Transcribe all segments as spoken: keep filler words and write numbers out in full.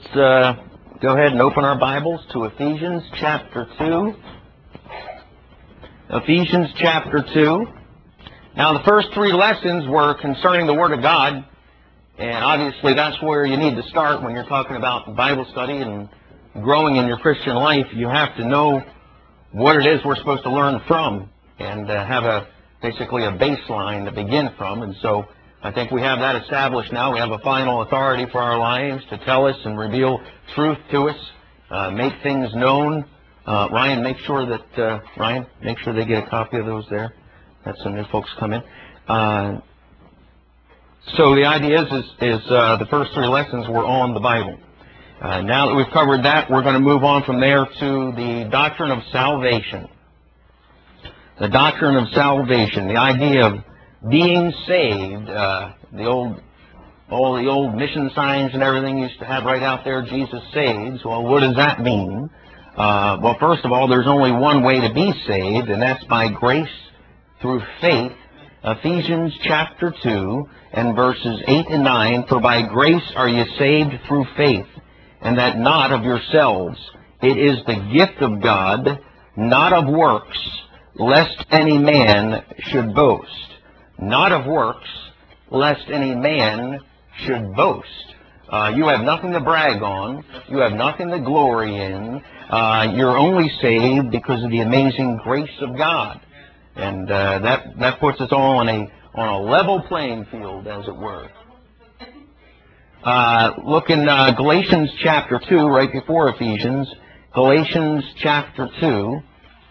uh, go ahead and open our Bibles to Ephesians chapter two. Ephesians chapter two. Now, the first three lessons were concerning the Word of God, and obviously that's where you need to start when you're talking about Bible study and growing in your Christian life. You have to know what it is we're supposed to learn from and uh, have a basically a baseline to begin from. And so I think we have that established now. We have a final authority for our lives to tell us and reveal truth to us, uh, make things known. Uh, Ryan, make sure that, uh, Ryan, make sure they get a copy of those there. That's some new folks come in. Uh, so the idea is, is, is uh, the first three lessons were on the Bible. Uh, now that we've covered that, we're going to move on from there to the doctrine of salvation. The doctrine of salvation, the idea of being saved. Uh, the old, all the old mission signs and everything used to have right out there, Jesus saves. Well, what does that mean? Uh, well, first of all, there's only one way to be saved, and that's by grace through faith. Ephesians chapter two and verses eight and nine, for by grace are you saved through faith, and that not of yourselves. It is the gift of God, not of works, lest any man should boast. Not of works, lest any man should boast. Uh, you have nothing to brag on. You have nothing to glory in. Uh, you're only saved because of the amazing grace of God. And uh, that, that puts us all on a, on a level playing field, as it were. Uh, look in uh, Galatians chapter two, right before Ephesians. Galatians chapter two.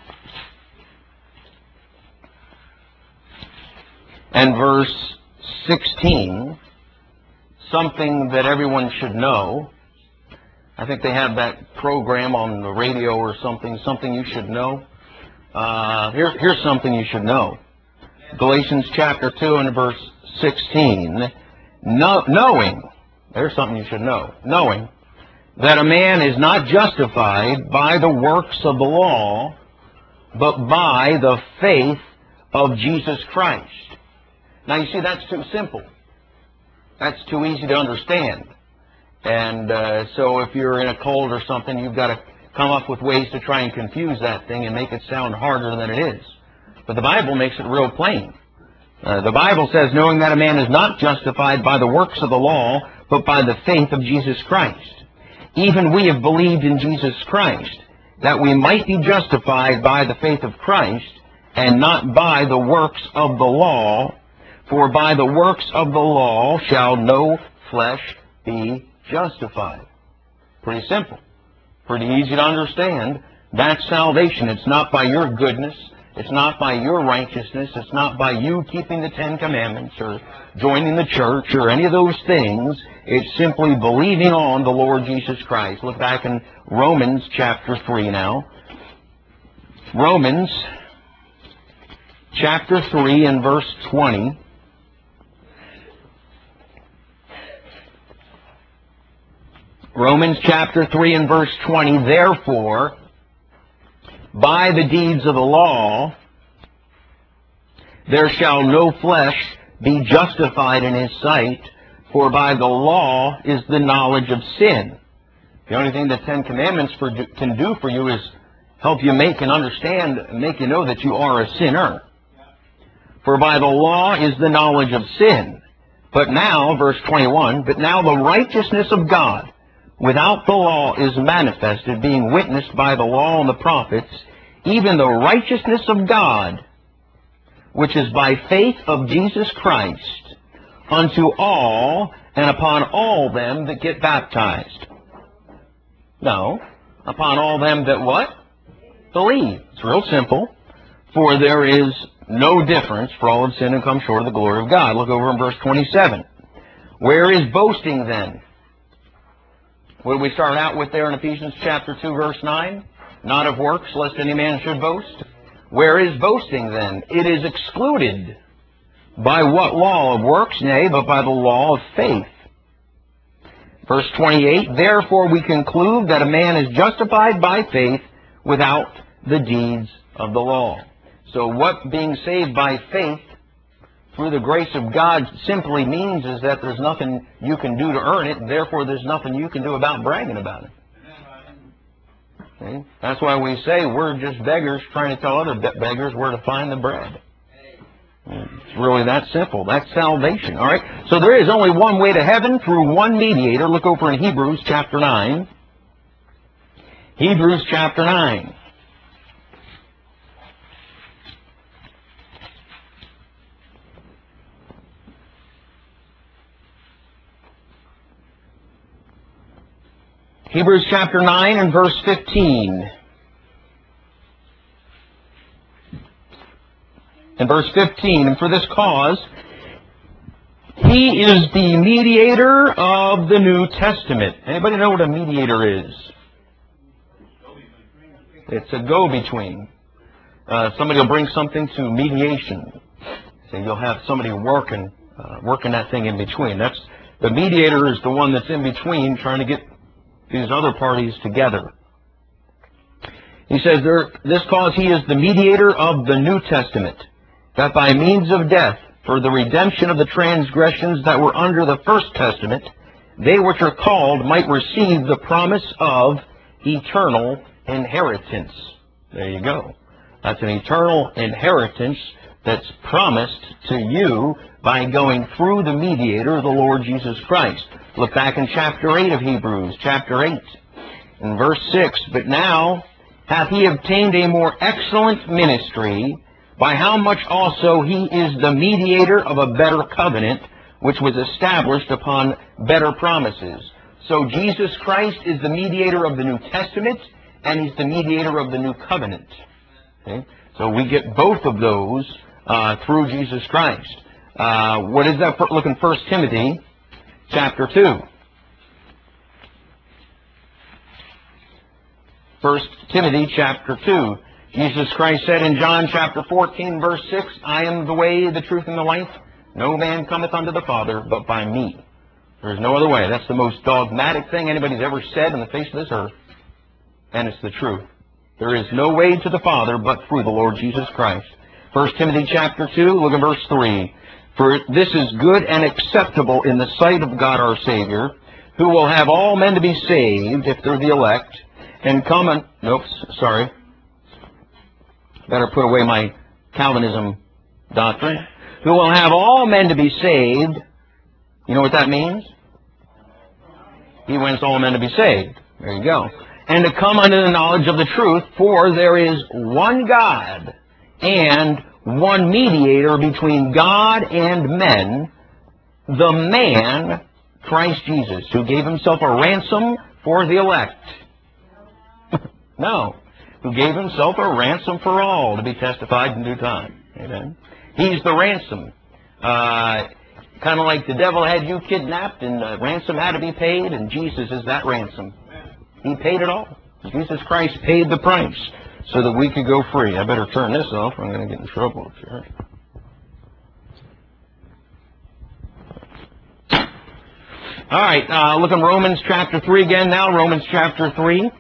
And verse sixteen, something that everyone should know. I think they have that program on the radio or something, something you should know. Uh, here, here's something you should know. Galatians chapter two and verse sixteen, no, knowing, there's something you should know, knowing that a man is not justified by the works of the law, but by the faith of Jesus Christ. Now, you see, that's too simple. That's too easy to understand. And uh, so if you're in a cult or something, you've got to come up with ways to try and confuse that thing and make it sound harder than it is. But the Bible makes it real plain. Uh, the Bible says, knowing that a man is not justified by the works of the law, but by the faith of Jesus Christ. Even we have believed in Jesus Christ, that we might be justified by the faith of Christ, and not by the works of the law. For by the works of the law shall no flesh be justified. Pretty simple. Pretty easy to understand. That's salvation. It's not by your goodness. It's not by your righteousness. It's not by you keeping the Ten Commandments or joining the church or any of those things. It's simply believing on the Lord Jesus Christ. Look back in Romans chapter three now. Romans chapter three and verse twenty. Romans chapter three and verse twenty, therefore, by the deeds of the law, there shall no flesh be justified in his sight, for by the law is the knowledge of sin. The only thing the Ten Commandments for, can do for you is help you make and understand, make you know that you are a sinner. For by the law is the knowledge of sin. But now, verse twenty-one, but now the righteousness of God without the law is manifested, being witnessed by the law and the prophets, even the righteousness of God, which is by faith of Jesus Christ, unto all and upon all them that get baptized. No, upon all them that what? Believe. It's real simple. For there is no difference, for all have sinned and come short of the glory of God. Look over in verse twenty-seven. Where is boasting then? What did we start out with there in Ephesians chapter two, verse nine? Not of works, lest any man should boast. Where is boasting then? It is excluded. By what law of works? Nay, but by the law of faith. Verse twenty-eight, therefore we conclude that a man is justified by faith without the deeds of the law. So what being saved by faith through the grace of God simply means is that there's nothing you can do to earn it, and therefore there's nothing you can do about bragging about it. See? That's why we say we're just beggars trying to tell other beggars where to find the bread. It's really that simple. That's salvation. All right? So there is only one way to heaven through one mediator. Look over in Hebrews chapter nine. Hebrews chapter nine. Hebrews chapter nine and verse fifteen. In verse fifteen, and for this cause, he is the mediator of the New Testament. Anybody know what a mediator is? It's a go-between. Uh, somebody will bring something to mediation. So you'll have somebody working, uh, working that thing in between. That's the mediator is the one that's in between, trying to get these other parties together. He says, there, this cause he is the mediator of the New Testament, that by means of death, for the redemption of the transgressions that were under the first testament, they which are called might receive the promise of eternal inheritance. There you go. That's an eternal inheritance that's promised to you by going through the mediator, the Lord Jesus Christ. Look back in chapter eight of Hebrews, chapter eight, in verse six. But now hath he obtained a more excellent ministry, by how much also he is the mediator of a better covenant, which was established upon better promises. So Jesus Christ is the mediator of the New Testament, and he's the mediator of the New Covenant. Okay? So we get both of those uh, through Jesus Christ. Uh, what is that? Look in First Timothy chapter two. First Timothy chapter two. Jesus Christ said in John chapter fourteen, verse six, I am the way, the truth, and the life. No man cometh unto the Father but by me. There is no other way. That's the most dogmatic thing anybody's ever said on the face of this earth. And it's the truth. There is no way to the Father but through the Lord Jesus Christ. First Timothy chapter two, look at verse three. For this is good and acceptable in the sight of God our Savior, who will have all men to be saved, if they're the elect, and come and... Nope, sorry. Better put away my Calvinism doctrine. Who will have all men to be saved. You know what that means? He wants all men to be saved. There you go. And to come unto the knowledge of the truth, for there is one God and one mediator between God and men, the man, Christ Jesus, who gave himself a ransom for the elect. No. Who gave himself a ransom for all, to be testified in due time. Amen. He's the ransom. Uh, kind of like the devil had you kidnapped and the ransom had to be paid, and Jesus is that ransom. He paid it all. Jesus Christ paid the price so that we could go free. I better turn this off or I'm going to get in trouble up here. All right, uh, look in Romans chapter three again now. Romans chapter three.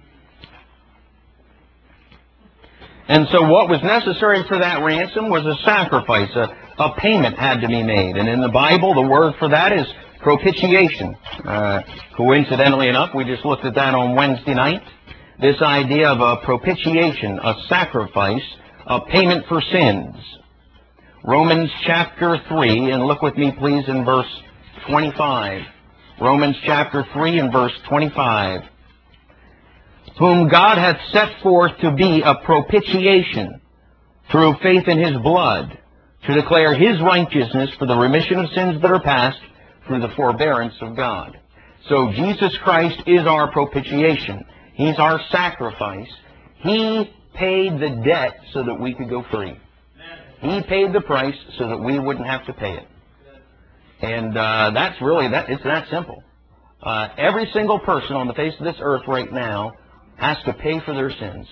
And so what was necessary for that ransom was a sacrifice. A, a payment had to be made. And in the Bible, the word for that is propitiation. Uh, coincidentally enough, we just looked at that on Wednesday night. This idea of a propitiation, a sacrifice, a payment for sins. Romans chapter three, and look with me please in verse twenty-five. Romans chapter three and verse twenty-five. Whom God hath set forth to be a propitiation through faith in his blood, to declare his righteousness for the remission of sins that are past, through the forbearance of God. So Jesus Christ is our propitiation. He's our sacrifice. He paid the debt so that we could go free. He paid the price so that we wouldn't have to pay it. And uh, that's really, that. it's that simple. Uh, every single person on the face of this earth right now has to pay for their sins.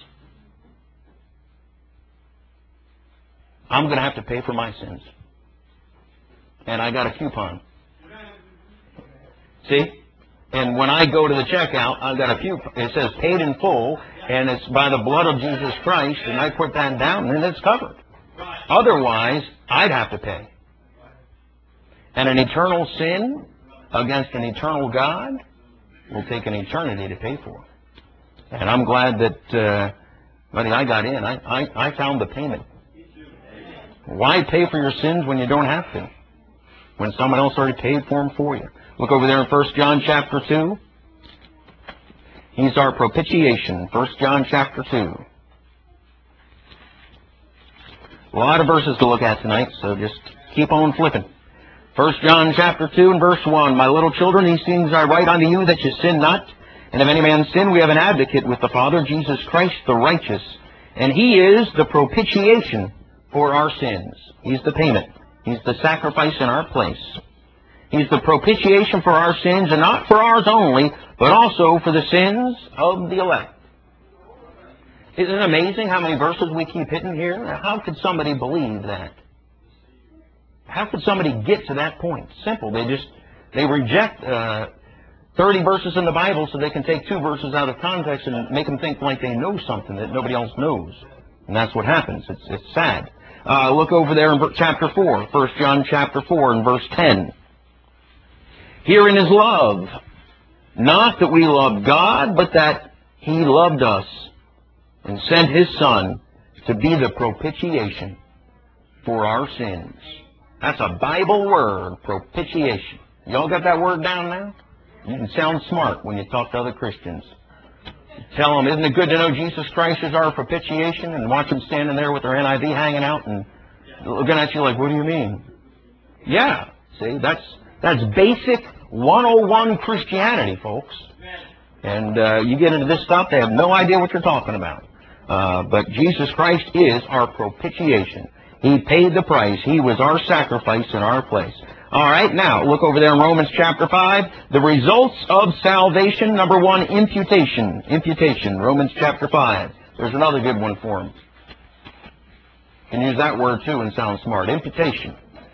I'm going to have to pay for my sins. And I got a coupon. See? And when I go to the checkout, I've got a coupon. It says paid in full, and it's by the blood of Jesus Christ, and I put that down, and it's covered. Otherwise, I'd have to pay. And an eternal sin against an eternal God will take an eternity to pay for. And I'm glad that, uh, buddy, I got in. I, I, I found the payment. Why pay for your sins when you don't have to? When someone else already paid for them for you. Look over there in First John chapter two. He's our propitiation. First John chapter two. A lot of verses to look at tonight, so just keep on flipping. First John chapter two and verse one. My little children, these things I write unto you, that you sin not. And if any man sin, we have an advocate with the Father, Jesus Christ the righteous. And he is the propitiation for our sins. He's the payment. He's the sacrifice in our place. He's the propitiation for our sins, and not for ours only, but also for the sins of the elect. Isn't it amazing how many verses we keep hitting here? How could somebody believe that? How could somebody get to that point? Simple. They just, they reject uh, thirty verses in the Bible so they can take two verses out of context and make them think like they know something that nobody else knows. And that's what happens. It's, it's sad. Uh, look over there in chapter four, First John chapter four and verse ten. Herein is love, not that we loved God, but that he loved us and sent his Son to be the propitiation for our sins. That's a Bible word, propitiation. Y'all got that word down now? You can sound smart when you talk to other Christians. Tell them, isn't it good to know Jesus Christ is our propitiation? And watch them standing there with their N I V hanging out and looking at you like, what do you mean? Yeah, see, that's that's basic one oh one Christianity, folks. And uh, you get into this stuff, they have no idea what you're talking about. Uh, but Jesus Christ is our propitiation. He paid the price. He was our sacrifice in our place. All right, now, look over there in Romans chapter five. The results of salvation, number one, imputation. Imputation, Romans chapter five. There's another good one for him. You can use that word, too, and sound smart. Imputation.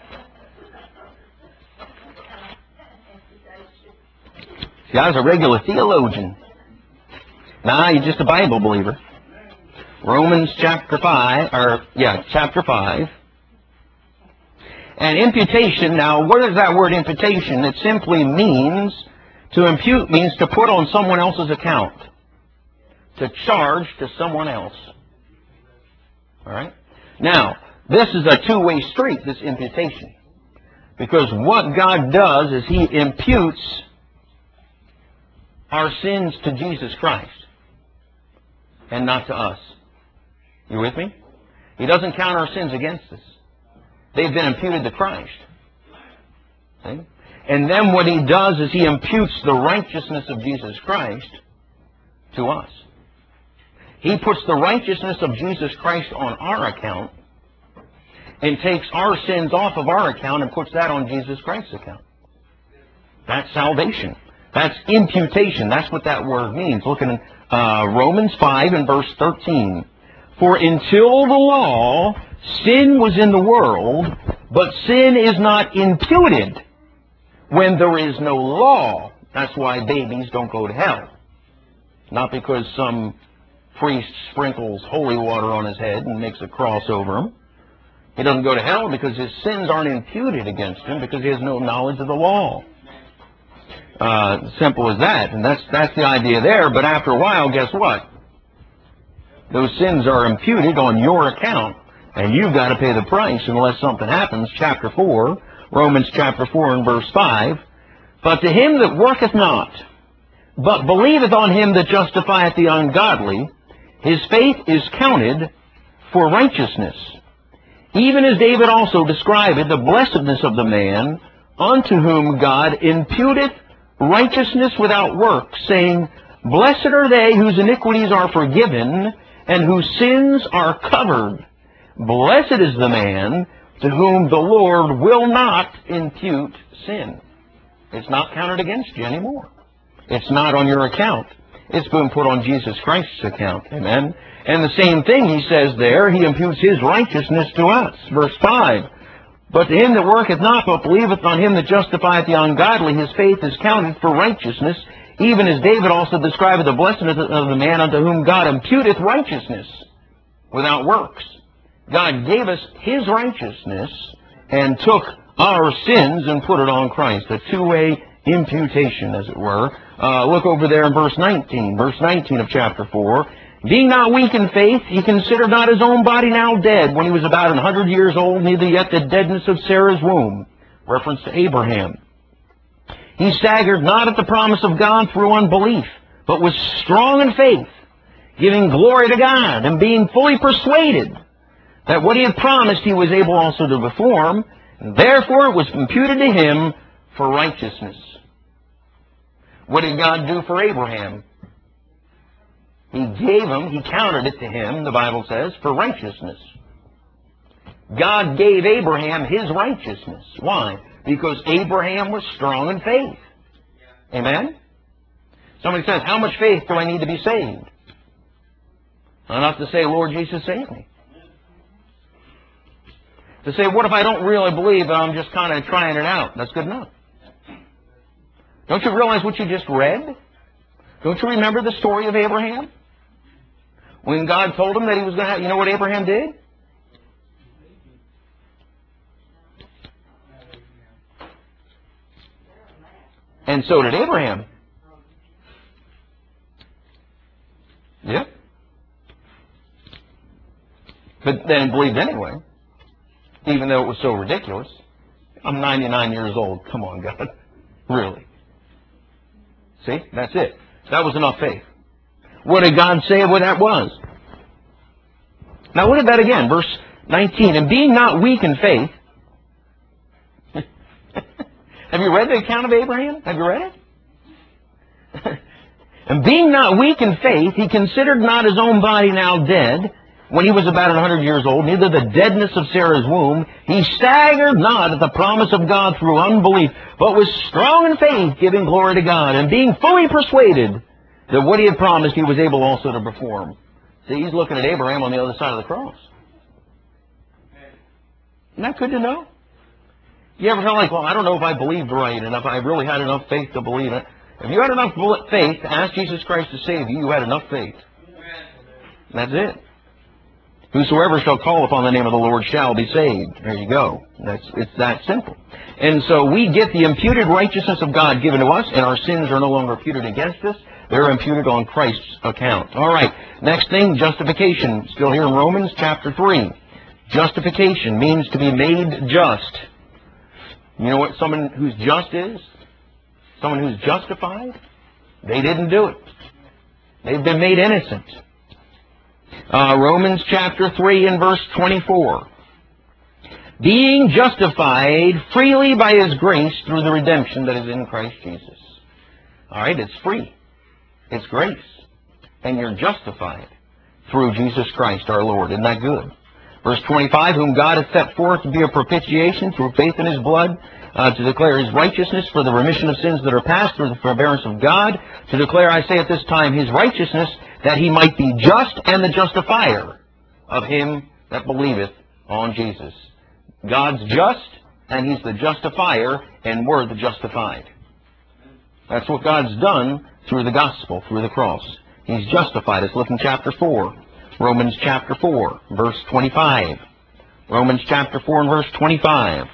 See, I was a regular theologian. Nah, you're just a Bible believer. Romans chapter five, or, yeah, chapter five. And imputation, now, what is that word imputation? It simply means, to impute means to put on someone else's account. To charge to someone else. All right? Now, this is a two-way street, this imputation. Because what God does is he imputes our sins to Jesus Christ and not to us. You with me? He doesn't count our sins against us. They've been imputed to Christ. See? And then what he does is he imputes the righteousness of Jesus Christ to us. He puts the righteousness of Jesus Christ on our account and takes our sins off of our account and puts that on Jesus Christ's account. That's salvation. That's imputation. That's what that word means. Look at uh, Romans five and verse thirteen. For until the law, sin was in the world, but sin is not imputed when there is no law. That's why babies don't go to hell. Not because some priest sprinkles holy water on his head and makes a cross over him. He doesn't go to hell because his sins aren't imputed against him because he has no knowledge of the law. Uh, simple as that. And that's, that's the idea there. But after a while, guess what? Those sins are imputed on your account. And you've got to pay the price unless something happens. Chapter four, Romans chapter four and verse five. But to him that worketh not, but believeth on him that justifieth the ungodly, his faith is counted for righteousness. Even as David also described the blessedness of the man unto whom God imputeth righteousness without works, saying, Blessed are they whose iniquities are forgiven, and whose sins are covered. Blessed is the man to whom the Lord will not impute sin. It's not counted against you anymore. It's not on your account. It's been put on Jesus Christ's account. Amen. And the same thing he says there, he imputes his righteousness to us. Verse five. But to him that worketh not, but believeth on him that justifieth the ungodly, his faith is counted for righteousness, even as David also described the blessedness of the man unto whom God imputeth righteousness without works. God gave us his righteousness and took our sins and put it on Christ. A two-way imputation, as it were. Uh, look over there in verse nineteen. Verse nineteen of chapter four. Being not weak in faith, he considered not his own body now dead, when he was about an hundred years old, neither yet the deadness of Sarah's womb. Reference to Abraham. He staggered not at the promise of God through unbelief, but was strong in faith, giving glory to God, and being fully persuaded that what he had promised he was able also to perform, and therefore it was imputed to him for righteousness. What did God do for Abraham? He gave him, he counted it to him, the Bible says, for righteousness. God gave Abraham his righteousness. Why? Because Abraham was strong in faith. Amen? Somebody says, how much faith do I need to be saved? Enough to say, Lord Jesus, save me. To say, what if I don't really believe and I'm just kind of trying it out? That's good enough. Don't you realize what you just read? Don't you remember the story of Abraham? When God told him that he was going to have, you know what Abraham did? And so did Abraham. Yep. But then believed anyway, even though it was so ridiculous. I'm ninety-nine years old. Come on, God. Really? See? That's it. That was enough faith. What did God say what that was? Now look at that again. Verse nineteen. And being not weak in faith. Have you read the account of Abraham? Have you read it? And being not weak in faith, he considered not his own body now dead, when he was about a hundred years old, neither the deadness of Sarah's womb. He staggered not at the promise of God through unbelief, but was strong in faith, giving glory to God, and being fully persuaded that what he had promised he was able also to perform. See, he's looking at Abraham on the other side of the cross. Isn't that good to know? You ever feel like, well, I don't know if I believed right, and if I really had enough faith to believe it. If you had enough faith to ask Jesus Christ to save you, you had enough faith. That's it. Whosoever shall call upon the name of the Lord shall be saved. There you go. That's, it's that simple. And so we get the imputed righteousness of God given to us, and our sins are no longer imputed against us. They're imputed on Christ's account. All right. Next thing, justification. Still here in Romans chapter three. Justification means to be made just. You know what someone who's just is? Someone who's justified? They didn't do it. They've been made innocent. Uh, Romans chapter three and verse twenty-four. Being justified freely by his grace through the redemption that is in Christ Jesus. All right, it's free. It's grace. And you're justified through Jesus Christ our Lord. Isn't that good? Verse twenty-five, whom God hath set forth to be a propitiation through faith in his blood, uh, to declare his righteousness for the remission of sins that are past through the forbearance of God, to declare, I say at this time, his righteousness, that he might be just and the justifier of him that believeth on Jesus. God's just, and he's the justifier, and we're the justified. That's what God's done through the gospel, through the cross. He's justified us. Look in chapter four. Romans chapter four, verse twenty-five. Romans chapter four and verse twenty-five.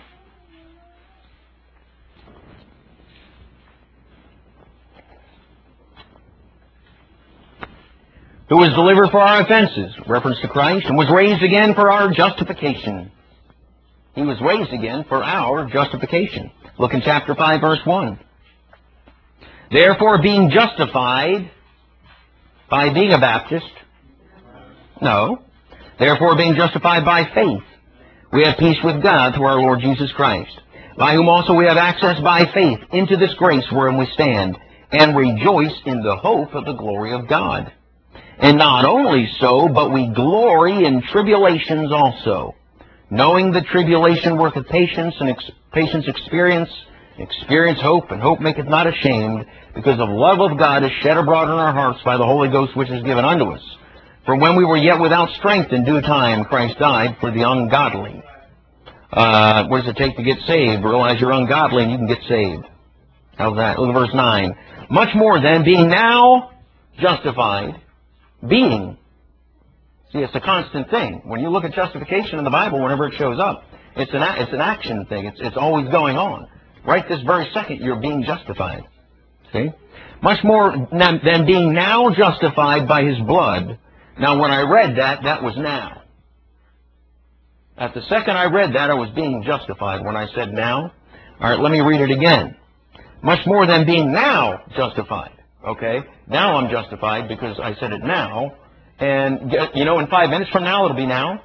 Who was delivered for our offenses, reference to Christ, and was raised again for our justification. He was raised again for our justification. Look in chapter five, verse one. Therefore, being justified by being a Baptist, no. Therefore, being justified by faith, we have peace with God through our Lord Jesus Christ, by whom also we have access by faith into this grace wherein we stand, and rejoice in the hope of the glory of God. And not only so, but we glory in tribulations also, knowing that tribulation worketh patience, and ex patience experience, experience hope, and hope maketh not ashamed, because the love of God is shed abroad in our hearts by the Holy Ghost which is given unto us. For when we were yet without strength, in due time Christ died for the ungodly. Uh, what does it take to get saved? Realize you're ungodly and you can get saved. How's that? Look at verse nine. Much more then, being now justified, being. See, it's a constant thing. When you look at justification in the Bible, whenever it shows up, It's an, it's an action thing. It's, it's always going on. Right this very second, you're being justified. See? Much more than being now justified by his blood. Now, when I read that, that was now. At the second I read that, I was being justified. When I said now, all right, let me read it again. Much more than being now justified. Okay? Now I'm justified because I said it now. And, you know, in five minutes from now, it'll be now.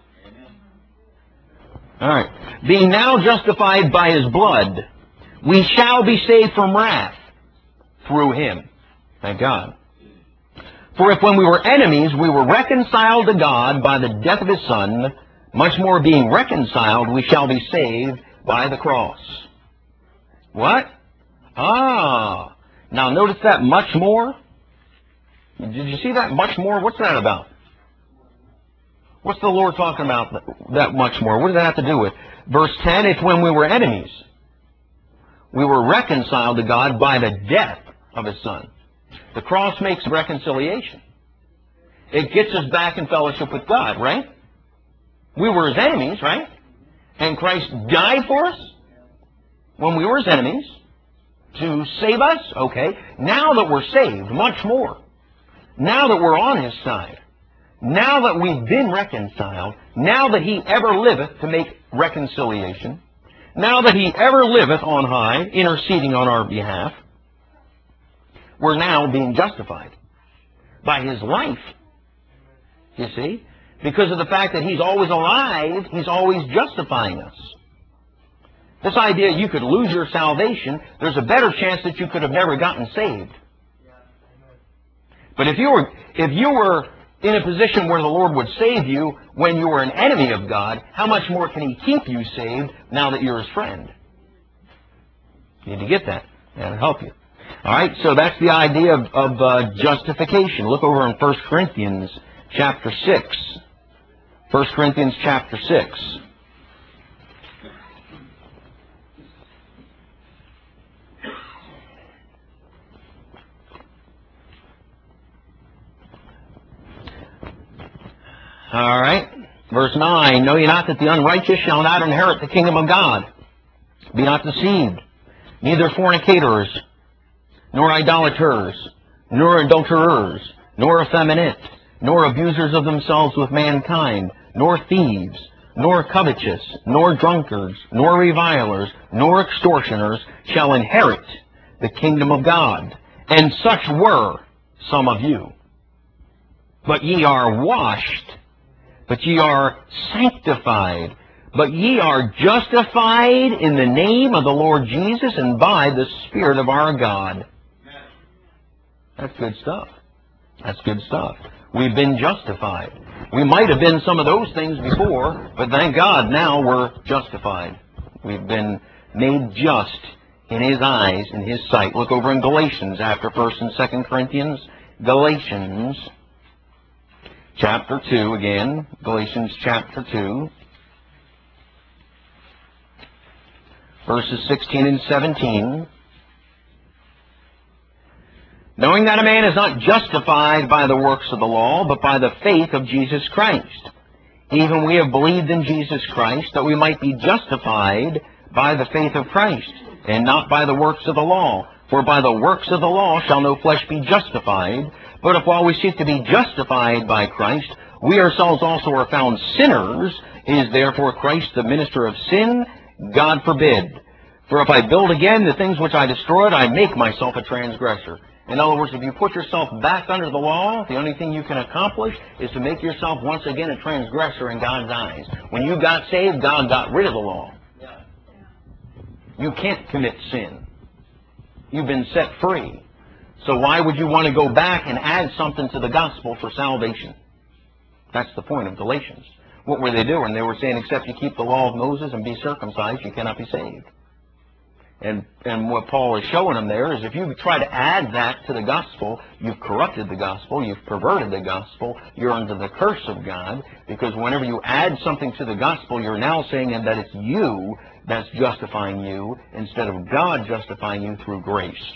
All right. Being now justified by his blood, we shall be saved from wrath through him. Thank God. For if when we were enemies, we were reconciled to God by the death of his Son, much more being reconciled, we shall be saved by the cross. What? Ah. Now notice that much more. Did you see that much more? What's that about? What's the Lord talking about that much more? What does that have to do with? Verse ten, if when we were enemies, we were reconciled to God by the death of his Son. The cross makes reconciliation. It gets us back in fellowship with God, right? We were his enemies, right? And Christ died for us when we were his enemies to save us. Okay. Now that we're saved, much more. Now that we're on his side. Now that we've been reconciled. Now that he ever liveth to make reconciliation. Now that he ever liveth on high, interceding on our behalf. We're now being justified by his life, you see, because of the fact that he's always alive, he's always justifying us. This idea you could lose your salvation, there's a better chance that you could have never gotten saved. But if you were, if you were in a position where the Lord would save you when you were an enemy of God, how much more can he keep you saved now that you're his friend? You need to get that. That'll help you. All right, so that's the idea of, of uh, justification. Look over in First Corinthians chapter six. First Corinthians chapter six. All right, verse nine. Know ye not that the unrighteous shall not inherit the kingdom of God? Be not deceived. Neither fornicators, nor idolaters, nor adulterers, nor effeminate, nor abusers of themselves with mankind, nor thieves, nor covetous, nor drunkards, nor revilers, nor extortioners shall inherit the kingdom of God. And such were some of you. But ye are washed, but ye are sanctified, but ye are justified in the name of the Lord Jesus and by the Spirit of our God. That's good stuff. That's good stuff. We've been justified. We might have been some of those things before, but thank God now we're justified. We've been made just in his eyes, in his sight. Look over in Galatians after First and Second Corinthians. Galatians chapter two again. Galatians chapter two. Verses sixteen and seventeen. Knowing that a man is not justified by the works of the law, but by the faith of Jesus Christ. Even we have believed in Jesus Christ, that we might be justified by the faith of Christ, and not by the works of the law. For by the works of the law shall no flesh be justified. But if while we seek to be justified by Christ, we ourselves also are found sinners, is therefore Christ the minister of sin? God forbid. For if I build again the things which I destroyed, I make myself a transgressor. In other words, if you put yourself back under the law, the only thing you can accomplish is to make yourself once again a transgressor in God's eyes. When you got saved, God got rid of the law. You can't commit sin. You've been set free. So why would you want to go back and add something to the gospel for salvation? That's the point of Galatians. What were they doing? They were saying, except you keep the law of Moses and be circumcised, you cannot be saved. And, and what Paul is showing them there is if you try to add that to the gospel, you've corrupted the gospel, you've perverted the gospel, you're under the curse of God, because whenever you add something to the gospel, you're now saying that it's you that's justifying you instead of God justifying you through grace.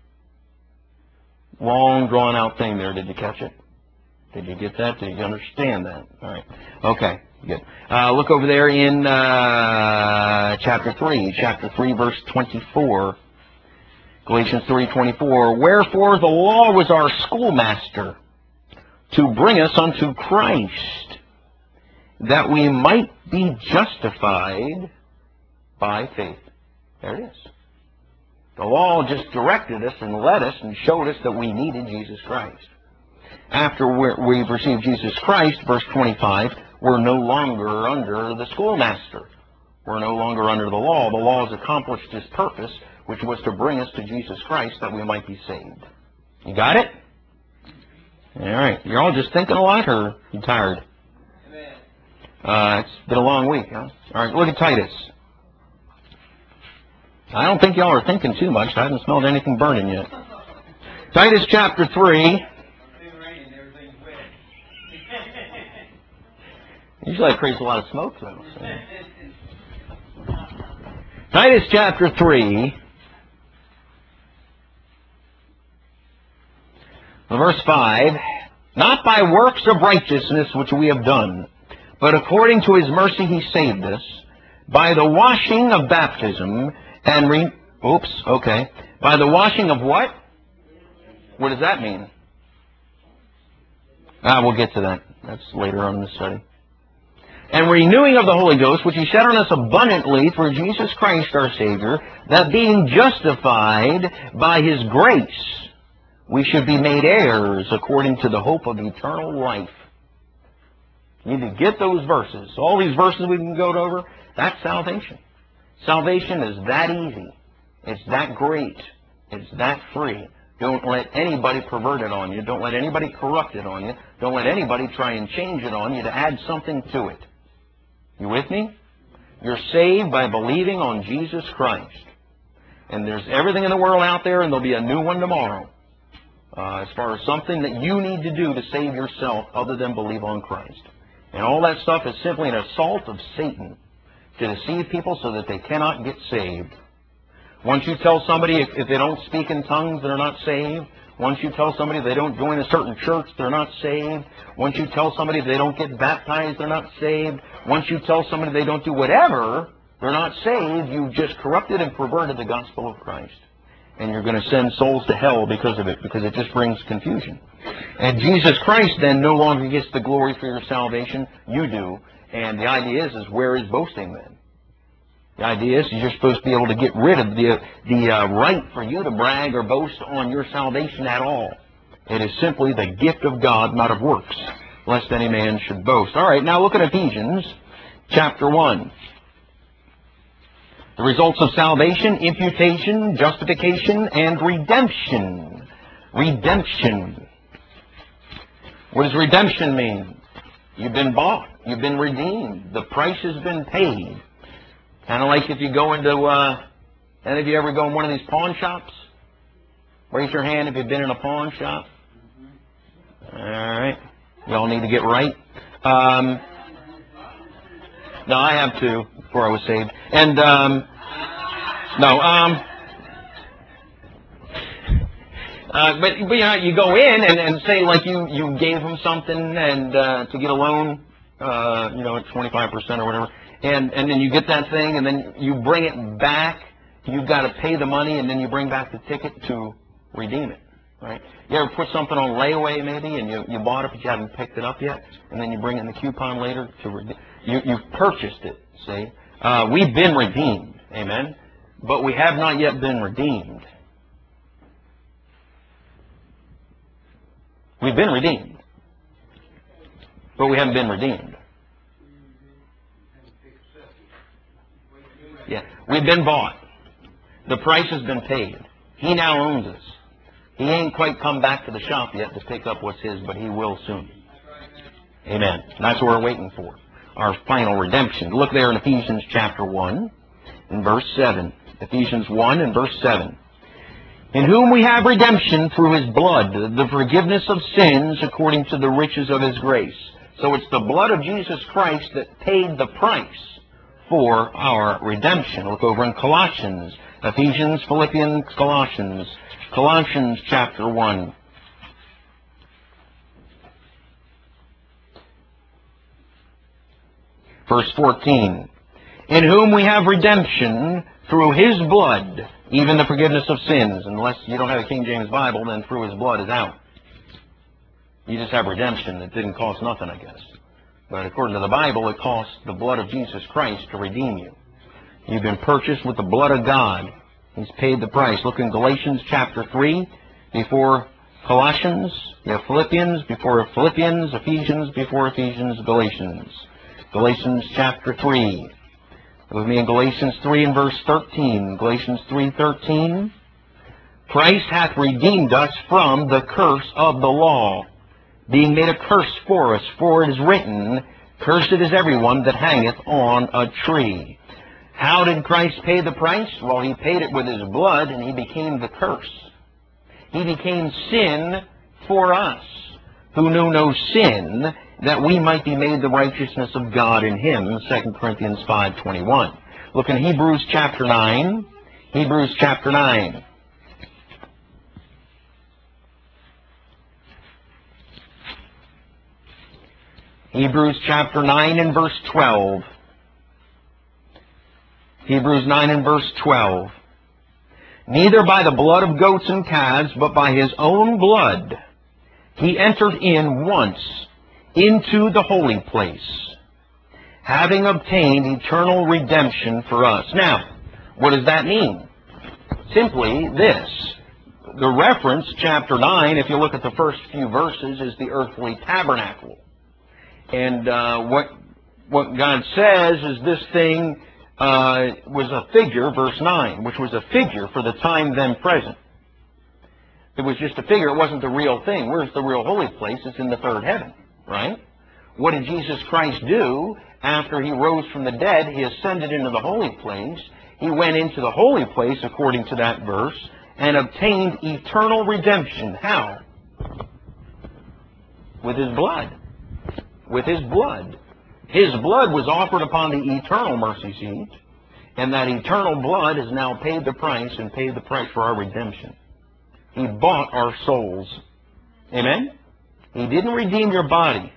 Long, drawn-out thing there. Did you catch it? Did you get that? Did you understand that? All right. Okay. Good. Uh, look over there in uh, chapter three. Chapter three, verse twenty-four. Galatians three twenty-four. Wherefore the law was our schoolmaster, to bring us unto Christ, that we might be justified by faith. There it is. The law just directed us and led us and showed us that we needed Jesus Christ. After we're, we've received Jesus Christ, verse twenty-five, we're no longer under the schoolmaster. We're no longer under the law. The law has accomplished its purpose, which was to bring us to Jesus Christ that we might be saved. You got it? All right. You're all just thinking a lot, or you tired? Uh, it's been a long week, huh? All right, look at Titus. I don't think y'all are thinking too much. I haven't smelled anything burning yet. Titus chapter three. Usually it creates a lot of smoke, though. So. Titus chapter three. Verse five. Not by works of righteousness which we have done, but according to his mercy he saved us, by the washing of baptism, and re... Oops, okay. By the washing of what? What does that mean? Ah, we'll get to that. That's later on in the study. And renewing of the Holy Ghost, which he shed on us abundantly through Jesus Christ our Savior, that being justified by his grace, we should be made heirs according to the hope of eternal life. You need to get those verses. All these verses we can go over, that's salvation. Salvation is that easy. It's that great. It's that free. Don't let anybody pervert it on you. Don't let anybody corrupt it on you. Don't let anybody try and change it on you to add something to it. You with me? You're saved by believing on Jesus Christ. And there's everything in the world out there, and there'll be a new one tomorrow. Uh, as far as something that you need to do to save yourself other than believe on Christ. And all that stuff is simply an assault of Satan to deceive people so that they cannot get saved. Once you tell somebody if, if they don't speak in tongues, they're not saved. Once you tell somebody they don't join a certain church, they're not saved. Once you tell somebody they don't get baptized, they're not saved. Once you tell somebody they don't do whatever, they're not saved. You've just corrupted and perverted the gospel of Christ. And you're going to send souls to hell because of it, because it just brings confusion. And Jesus Christ then no longer gets the glory for your salvation. You do. And the idea is, is where is boasting then? The idea is, is you're supposed to be able to get rid of the, the uh, right for you to brag or boast on your salvation at all. It is simply the gift of God, not of works, lest any man should boast. All right, now look at Ephesians chapter one. The results of salvation: imputation, justification, and redemption. Redemption. What does redemption mean? You've been bought. You've been redeemed. The price has been paid. Kind of like if you go into, uh, any of you ever go in one of these pawn shops? Raise your hand if you've been in a pawn shop. All right. You all need to get right. Um, no, I have too, before I was saved. And, um, no, um, uh, but, but you know, you go in and, and say like you, you gave them something and, uh, to get a loan, uh, you know, at twenty-five percent or whatever. And, and then you get that thing, and then you bring it back. You've got to pay the money, and then you bring back the ticket to redeem it, right? You ever put something on layaway, maybe, and you, you bought it, but you haven't picked it up yet, and then you bring in the coupon later to redeem. You, you've purchased it, see? Uh, we've been redeemed, amen? But we have not yet been redeemed. We've been redeemed, but we haven't been redeemed. Yeah, we've been bought. The price has been paid. He now owns us. He ain't quite come back to the shop yet to pick up what's his, but he will soon. Amen. That's what we're waiting for. Our final redemption. Look there in Ephesians chapter one and verse seven. Ephesians one and verse seven. In whom we have redemption through his blood, the forgiveness of sins according to the riches of his grace. So it's the blood of Jesus Christ that paid the price for our redemption. Look over in Colossians, Ephesians, Philippians, Colossians, Colossians chapter one. Verse fourteen. In whom we have redemption through his blood, even the forgiveness of sins. Unless you don't have a King James Bible, then through his blood is out. You just have redemption. It didn't cost nothing, I guess. But according to the Bible, it cost the blood of Jesus Christ to redeem you. You've been purchased with the blood of God. He's paid the price. Look in Galatians chapter three, before Colossians. You have Philippians before Philippians, Ephesians before Ephesians, Galatians. Galatians chapter three. With me in Galatians three and verse thirteen. Galatians three thirteen. Christ hath redeemed us from the curse of the law, being made a curse for us. For it is written, Cursed is everyone that hangeth on a tree. How did Christ pay the price? Well, he paid it with his blood, and he became the curse. He became sin for us, who knew no sin, that we might be made the righteousness of God in him. Second Corinthians five twenty-one. Look in Hebrews chapter nine. Hebrews chapter nine. Hebrews chapter nine and verse twelve. Hebrews nine and verse twelve. Neither by the blood of goats and calves, but by his own blood, he entered in once into the holy place, having obtained eternal redemption for us. Now, what does that mean? Simply this. The reference, chapter nine, if you look at the first few verses, is the earthly tabernacle. And uh, what, what God says is this thing uh, was a figure, verse nine, which was a figure for the time then present. It was just a figure. It wasn't the real thing. Where's the real holy place? It's in the third heaven, right? What did Jesus Christ do after he rose from the dead? He ascended into the holy place. He went into the holy place, according to that verse, and obtained eternal redemption. How? With his blood. With his blood. His blood was offered upon the eternal mercy seat, and that eternal blood has now paid the price and paid the price for our redemption. He bought our souls. Amen? He didn't redeem your body.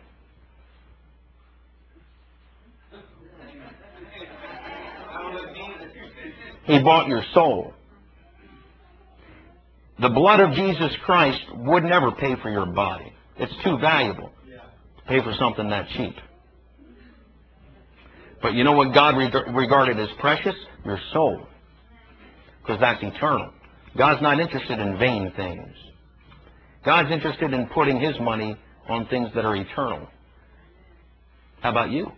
He bought your soul. The blood of Jesus Christ would never pay for your body. It's too valuable to pay for something that cheap. But you know what God regarded as precious? Your soul. Because that's eternal. God's not interested in vain things. God's interested in putting his money on things that are eternal. How about you?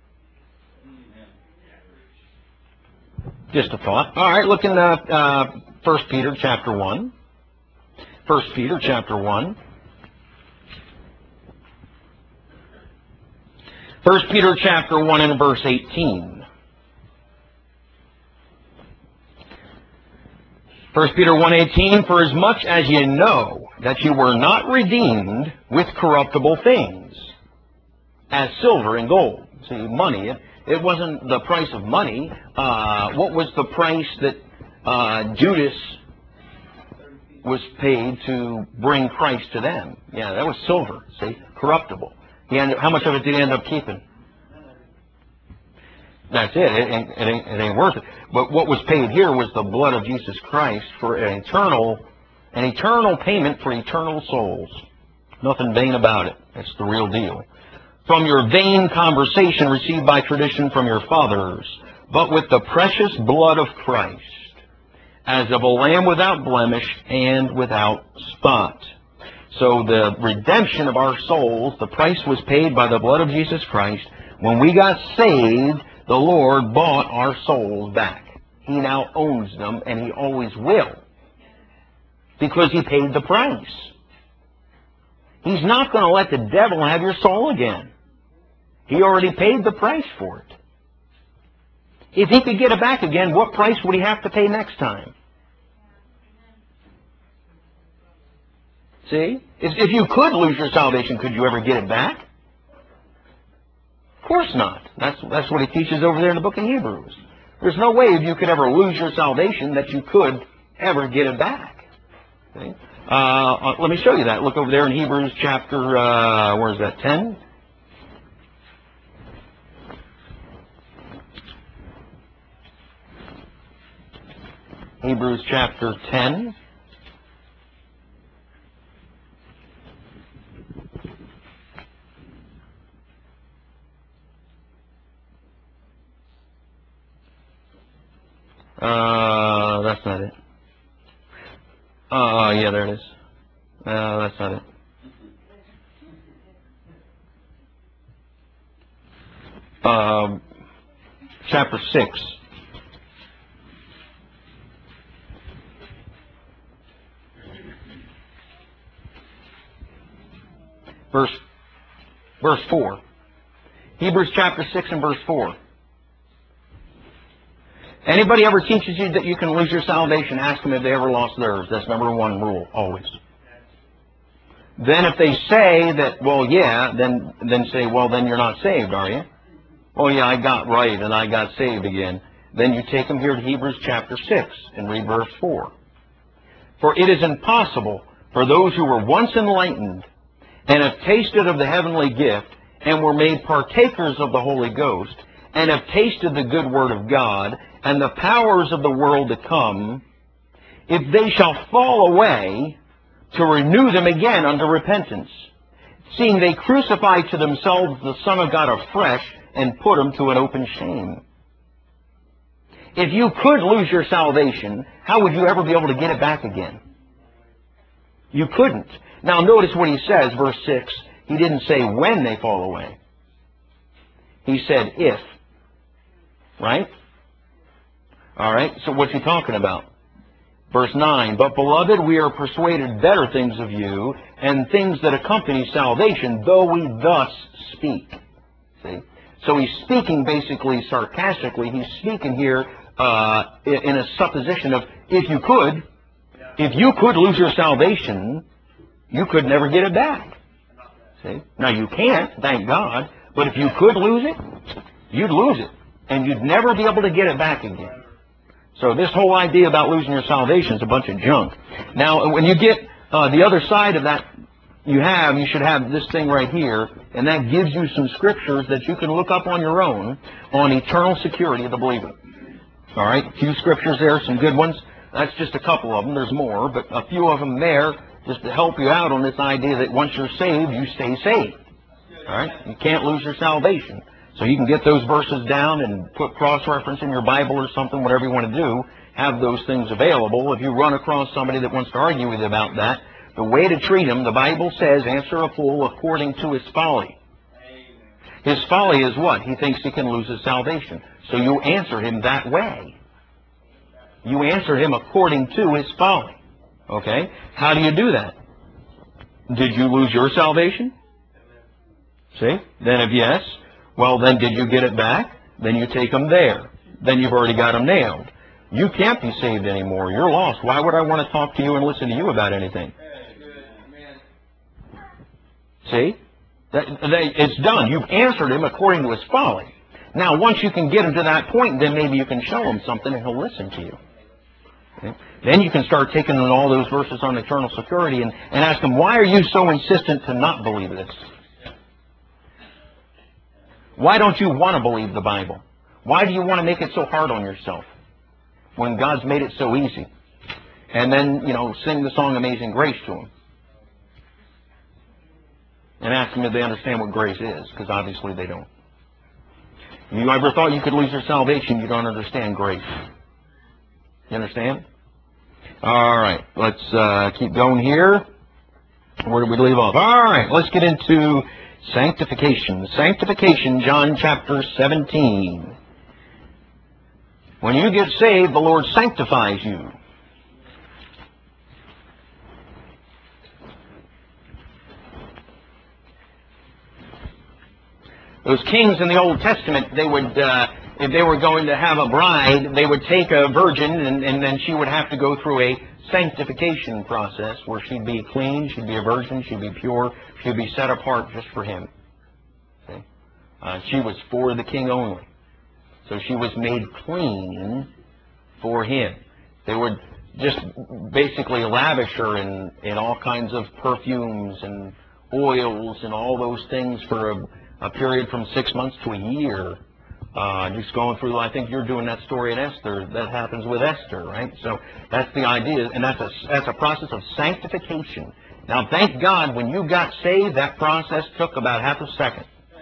Just a thought. All right, look in uh, uh, First Peter chapter one. First Peter chapter one. First Peter chapter one and verse eighteen. First Peter one eighteen, for as much as ye know that you were not redeemed with corruptible things, as silver and gold. See, money, it, it wasn't the price of money. Uh, what was the price that uh, Judas was paid to bring Christ to them? Yeah, that was silver, see, corruptible. He ended, how much of it did he end up keeping? That's it. It ain't, it, ain't, it ain't worth it. But what was paid here was the blood of Jesus Christ for an eternal, an eternal payment for eternal souls. Nothing vain about it. It's the real deal. From your vain conversation received by tradition from your fathers, but with the precious blood of Christ, as of a lamb without blemish and without spot. So the redemption of our souls, the price was paid by the blood of Jesus Christ. When we got saved, the Lord bought our souls back. He now owns them, and he always will, because he paid the price. He's not going to let the devil have your soul again. He already paid the price for it. If he could get it back again, what price would he have to pay next time? See? If, if you could lose your salvation, could you ever get it back? Of course not. That's, that's what he teaches over there in the book of Hebrews. There's no way if you could ever lose your salvation that you could ever get it back. Okay? Uh, uh, let me show you that. Look over there in Hebrews chapter, uh, where is that, ten? Hebrews chapter ten. Uh, that's not it. Uh, yeah, there it is. Uh, that's not it. Um, chapter six. Verse, verse four. Hebrews chapter six and verse four. Anybody ever teaches you that you can lose your salvation, ask them if they ever lost theirs. That's number one rule, always. Then if they say that, well, yeah, then then say, well, then you're not saved, are you? Oh, yeah, I got right and I got saved again. Then you take them here to Hebrews chapter six and read verse four. For it is impossible for those who were once enlightened and have tasted of the heavenly gift and were made partakers of the Holy Ghost and have tasted the good word of God and the powers of the world to come, if they shall fall away, to renew them again unto repentance, seeing they crucify to themselves the Son of God afresh and put him to an open shame. If you could lose your salvation, how would you ever be able to get it back again? You couldn't. Now notice what he says, verse six. He didn't say when they fall away. He said if. Right? All right, so what's he talking about? Verse nine, but beloved, we are persuaded better things of you, and things that accompany salvation, though we thus speak. See? So he's speaking basically sarcastically. He's speaking here uh, in a supposition of, if you could, if you could lose your salvation, you could never get it back. See? Now you can't, thank God, but if you could lose it, you'd lose it, and you'd never be able to get it back again. So this whole idea about losing your salvation is a bunch of junk. Now, when you get uh, the other side of that, you have, you should have this thing right here, and that gives you some scriptures that you can look up on your own on eternal security of the believer. All right, a few scriptures there, some good ones. That's just a couple of them. There's more, but a few of them there just to help you out on this idea that once you're saved, you stay saved. All right, you can't lose your salvation. So you can get those verses down and put cross-reference in your Bible or something, whatever you want to do. Have those things available. If you run across somebody that wants to argue with you about that, the way to treat him, the Bible says, answer a fool according to his folly. His folly is what? He thinks he can lose his salvation. So you answer him that way. You answer him according to his folly. Okay? How do you do that? Did you lose your salvation? See? Then if yes, well, then did you get it back? Then you take them there. Then you've already got them nailed. You can't be saved anymore. You're lost. Why would I want to talk to you and listen to you about anything? See? That, that, it's done. You've answered him according to his folly. Now, once you can get him to that point, then maybe you can show him something and he'll listen to you. Okay? Then you can start taking in all those verses on eternal security and, and ask him, why are you so insistent to not believe this? Why don't you want to believe the Bible? Why do you want to make it so hard on yourself when God's made it so easy? And then, you know, sing the song Amazing Grace to them. And ask them if they understand what grace is, because obviously they don't. You ever thought you could lose your salvation, you don't understand grace. You understand? All right, let's uh, keep going here. Where did we leave off? All right, let's get into sanctification. Sanctification, John chapter seventeen. When you get saved, the Lord sanctifies you. Those kings in the Old Testament, they would, uh, if they were going to have a bride, they would take a virgin and, and then she would have to go through a sanctification process where she'd be clean, she'd be a virgin, she'd be pure, she'd be set apart just for him. See? Uh, she was for the king only. So she was made clean for him. They would just basically lavish her in, in all kinds of perfumes and oils and all those things for a, a period from six months to a year Uh, just going through, I think you're doing that story in Esther. That happens with Esther, right? So that's the idea, and that's a, that's a process of sanctification. Now, thank God, when you got saved, that process took about half a second.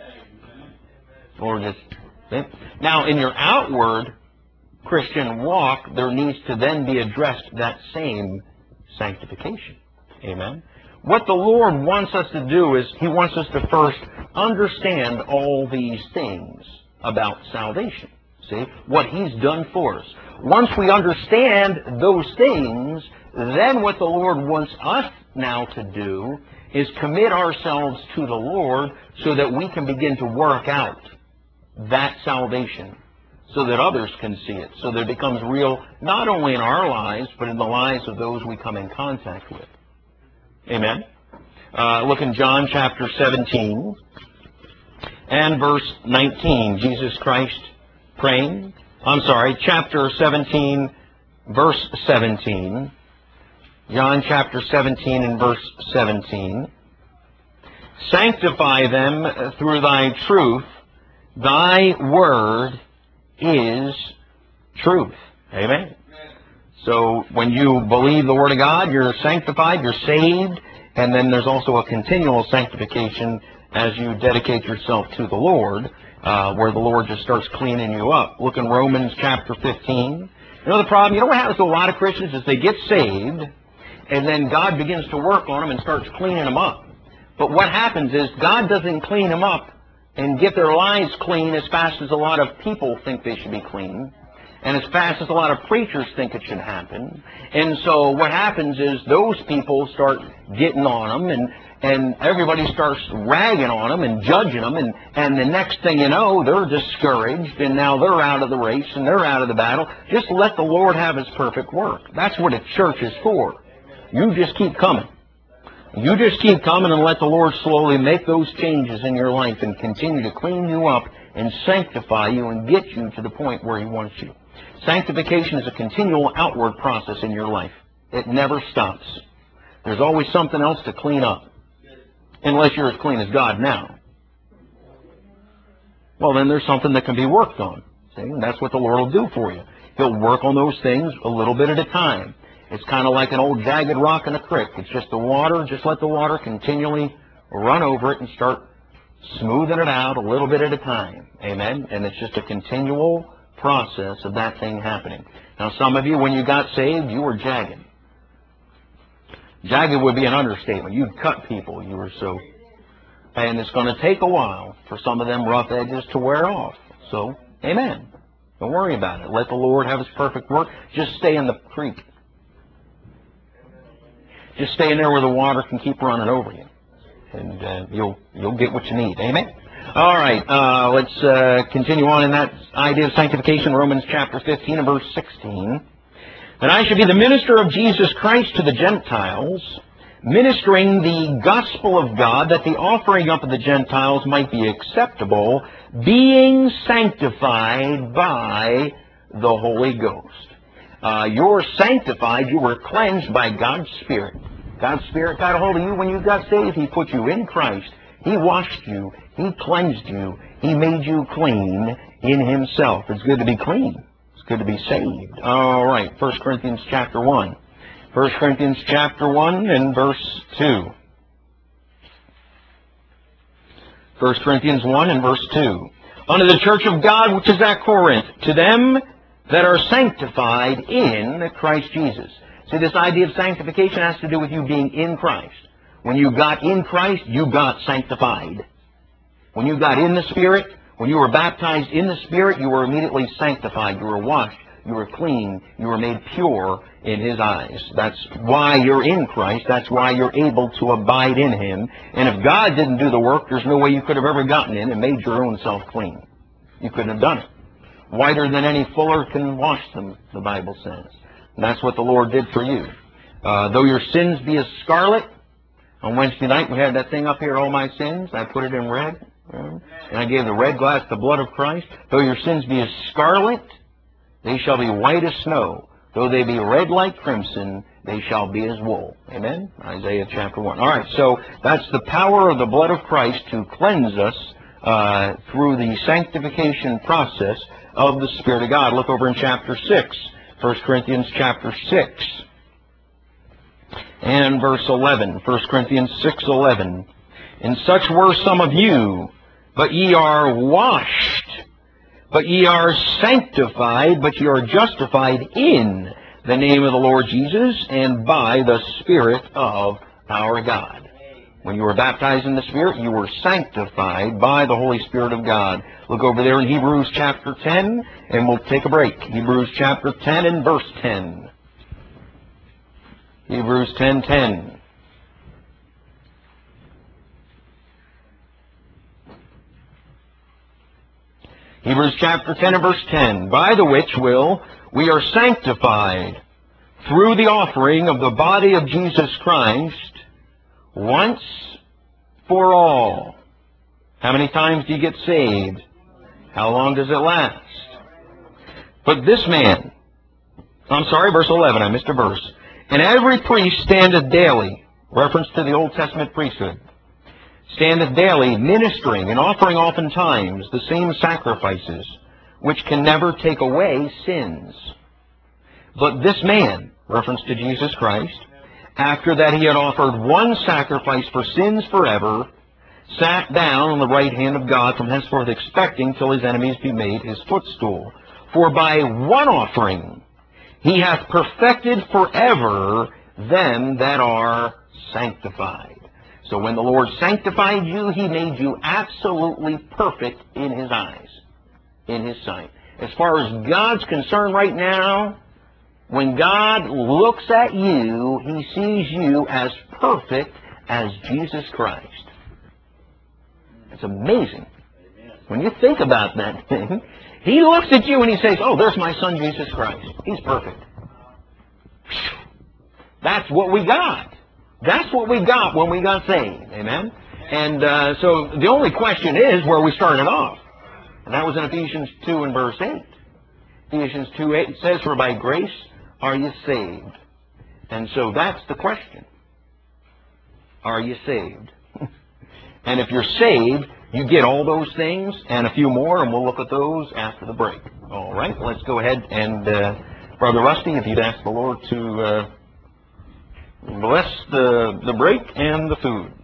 Or just, now, in your outward Christian walk, there needs to then be addressed that same sanctification. Amen? What the Lord wants us to do is He wants us to first understand all these things about salvation. See? What He's done for us. Once we understand those things, then what the Lord wants us now to do is commit ourselves to the Lord so that we can begin to work out that salvation, so that others can see it, so that it becomes real not only in our lives, but in the lives of those we come in contact with. Amen? Uh, look in John chapter seventeen and verse nineteen. Jesus Christ praying. I'm sorry, chapter seventeen, verse seventeen. John chapter seventeen and verse seventeen. Sanctify them through thy truth. Thy word is truth. Amen. So when you believe the Word of God, you're sanctified, you're saved, and then there's also a continual sanctification as you dedicate yourself to the Lord, uh, where the Lord just starts cleaning you up. Look in Romans chapter fifteen. You know the problem? You know what happens to a lot of Christians is they get saved, and then God begins to work on them and starts cleaning them up. But what happens is God doesn't clean them up and get their lives clean as fast as a lot of people think they should be clean, and as fast as a lot of preachers think it should happen. And so what happens is those people start getting on them, and, and everybody starts ragging on them and judging them, and, and the next thing you know, they're discouraged, and now they're out of the race, and they're out of the battle. Just let the Lord have His perfect work. That's what a church is for. You just keep coming. You just keep coming and let the Lord slowly make those changes in your life and continue to clean you up and sanctify you and get you to the point where He wants you. Sanctification is a continual outward process in your life. It never stops. There's always something else to clean up. Unless you're as clean as God now. Well, then there's something that can be worked on. See? And that's what the Lord will do for you. He'll work on those things a little bit at a time. It's kind of like an old jagged rock in a creek. It's just the water. Just let the water continually run over it and start smoothing it out a little bit at a time. Amen? And it's just a continual process of that thing happening. Now, some of you, when you got saved, you were jagged. Jagged would be an understatement. You'd cut people. You were so... And it's going to take a while for some of them rough edges to wear off. So, amen. Don't worry about it. Let the Lord have His perfect work. Just stay in the creek. Just stay in there where the water can keep running over you. And uh, you'll you'll get what you need. Amen? All right. Uh, let's uh, continue on in that idea of sanctification. Romans chapter fifteen and verse sixteen. That I should be the minister of Jesus Christ to the Gentiles, ministering the gospel of God, that the offering up of the Gentiles might be acceptable, being sanctified by the Holy Ghost. Uh, you're sanctified, you were cleansed by God's Spirit. God's Spirit got a hold of you when you got saved. He put you in Christ. He washed you. He cleansed you. He made you clean in Himself. It's good to be clean. It's good to be saved. All right, First Corinthians chapter one. First Corinthians chapter one and verse two. First Corinthians one and verse two. Unto the church of God which is at Corinth, to them that are sanctified in Christ Jesus. See, this idea of sanctification has to do with you being in Christ. When you got in Christ, you got sanctified. When you got in the Spirit, when you were baptized in the Spirit, you were immediately sanctified. You were washed. You were clean. You were made pure in His eyes. That's why you're in Christ. That's why you're able to abide in Him. And if God didn't do the work, there's no way you could have ever gotten in and made your own self clean. You couldn't have done it. Whiter than any fuller can wash them, the Bible says. And that's what the Lord did for you. Uh, though your sins be as scarlet, on Wednesday night we had that thing up here, all my sins. I put it in red. And I gave the red glass the blood of Christ. Though your sins be as scarlet, they shall be white as snow. Though they be red like crimson, they shall be as wool. Amen? Isaiah chapter one. All right, so that's the power of the blood of Christ to cleanse us uh, through the sanctification process of the Spirit of God. Look over in chapter six, First Corinthians chapter six, and verse eleven. First Corinthians six eleven. And such were some of you, but ye are washed, but ye are sanctified, but ye are justified in the name of the Lord Jesus and by the Spirit of our God. When you were baptized in the Spirit, you were sanctified by the Holy Spirit of God. Look over there in Hebrews chapter ten, and we'll take a break. Hebrews chapter ten and verse ten. Hebrews ten ten. Hebrews chapter ten and verse ten. By the which will we are sanctified through the offering of the body of Jesus Christ once for all. How many times do you get saved? How long does it last? But this man, I'm sorry, verse eleven, I missed a verse. And every priest standeth daily, reference to the Old Testament priesthood, standeth daily ministering and offering oftentimes the same sacrifices, which can never take away sins. But this man, reference to Jesus Christ, after that he had offered one sacrifice for sins forever, sat down on the right hand of God from henceforth expecting till his enemies be made his footstool. For by one offering he hath perfected forever them that are sanctified. So when the Lord sanctified you, he made you absolutely perfect in his eyes, in his sight. As far as God's concerned right now, when God looks at you, he sees you as perfect as Jesus Christ. It's amazing. When you think about that thing, he looks at you and he says, oh, there's my son Jesus Christ. He's perfect. That's what we got. That's what we got when we got saved. Amen? And uh, so the only question is where we started off. And that was in Ephesians two and verse eight. Ephesians two eight says, for by grace are you saved? And so that's the question. Are you saved? And if you're saved, you get all those things and a few more, and we'll look at those after the break. All right, let's go ahead and, uh, Brother Rusty, if you'd ask the Lord to uh, bless the, the break and the food.